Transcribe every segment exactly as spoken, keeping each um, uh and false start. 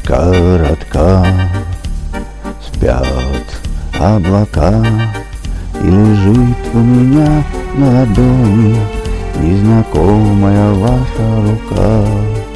коротка, спят облака, и лежит у меня на ладони незнакомая ваша рука.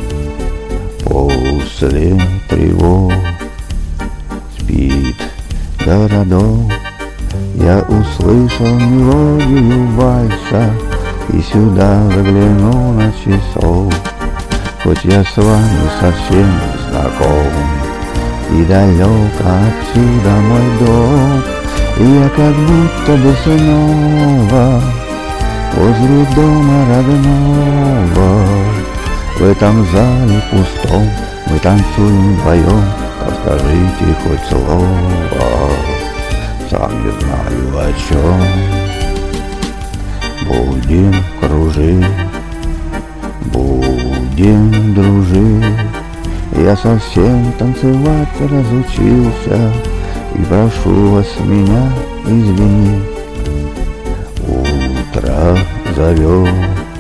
После тревог спит городок, я услышал мелодию вальса и сюда заглянул на часов. Хоть я с вами совсем не знаком, и далеко отсюда мой дом, и я как будто бы снова возле дома родного. В этом зале пустом мы танцуем вдвоем, подскажите хоть слово, сам не знаю о чем. Будем кружить, будем дружить, я совсем танцевать разучился, и прошу вас меня извинить. Утро зовет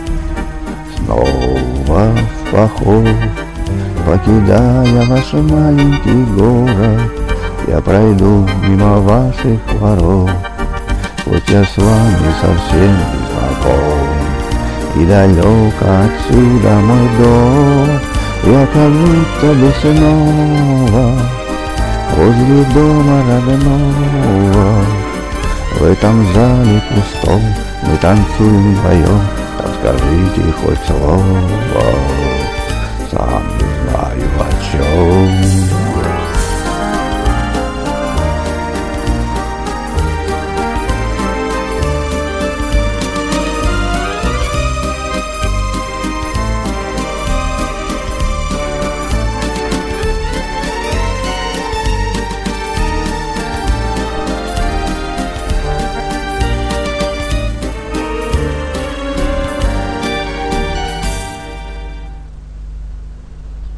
снова в поход, покидая ваш маленький город, я пройду мимо ваших ворот. Хоть я с вами совсем не знаком, и далеко отсюда мой дом, я как будто бы снова возле дома родного. В этом зале пустом мы танцуем вдвоем, так скажите хоть слово, сам не знаю о чем.